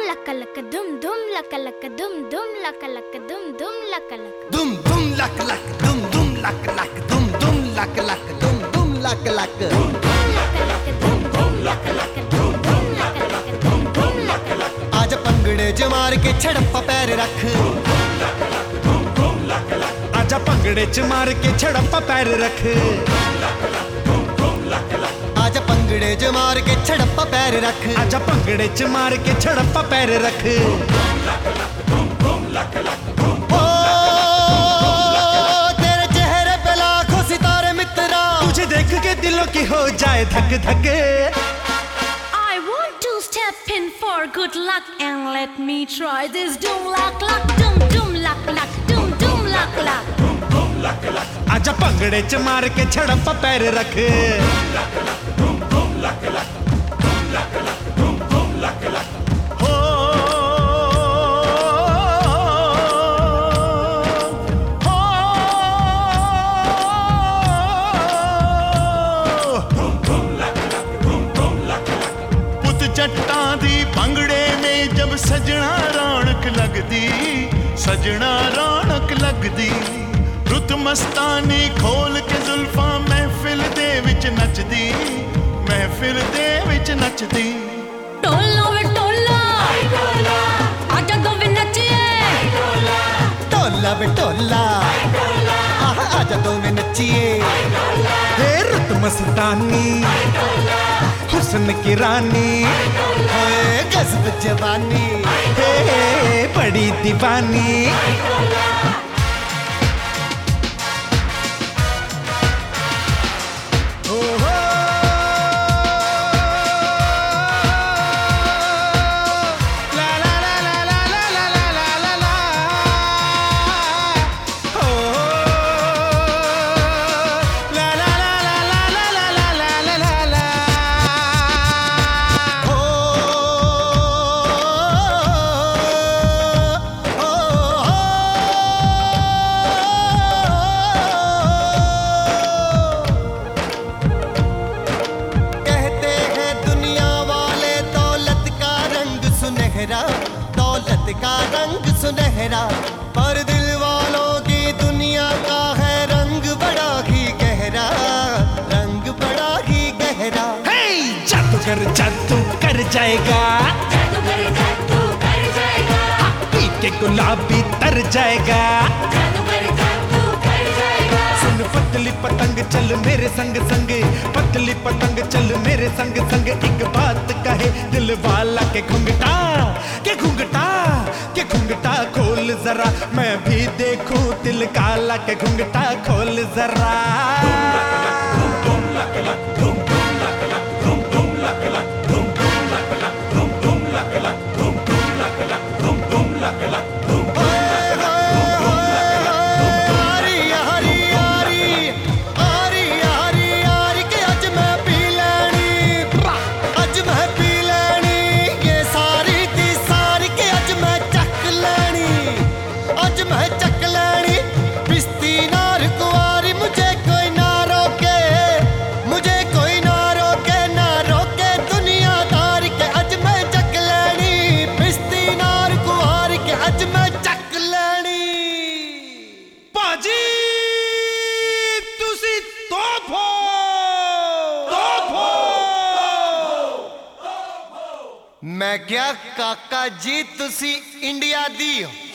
laka laka dum dum laka laka dum dum laka laka dum dum laka laka dum dum laka laka dum dum laka laka dum dum laka laka dum dum laka laka dum dum laka laka dum dum laka laka dum dum laka laka आज पंगड़े च मार के छड़प्पा पैर रख आजा पंगड़े च मार के छड़प्पा पैर रख आजा पंगड़े च मार के छड़प्पा पैर रख आजा पंगड़े च मार के छड़प्पा पैर रख ओ तेरे चेहरे पे लाखों सितारे मित्रा तुझे देख के दिलों की हो जाए धक धक I want to step in for good luck and let me try this dum lak lak dum dum lak lak dum dum lak lak आजा पंगड़े च मार के छड़प्पा पैर रख हो पुत जट्टां दी पंगड़े में जब सजना रौनक लगदी सजना रौनक लगदी रुत मस्तानी खोल के जुल्फां महफिल दे विच नचदी महफिल दे विच नचदी टोला वे टोला आजा दो वे नचिए टोला बे टोला आजा दो में नचिए हे रुत मस्तानी हुस्न की रानी होए गज़ब जवानी हे बड़ी दीवानी दौलत का रंग सुनहरा पर दिल वालों की दुनिया का है रंग बड़ा ही गहरा रंग बड़ा ही गहरा जादू कर जाएगा पी के गुलाबी तर जाएगा सुन पतली पतंग चल मेरे संग संग पतली पतंग चल मेरे संग संग एक बात कहे दिल वाला के घुंघटा खोल जरा मैं भी देखूं दिल काला के घुंघटा खोल जरा मैं क्या काका जी तुसी इंडिया दी हो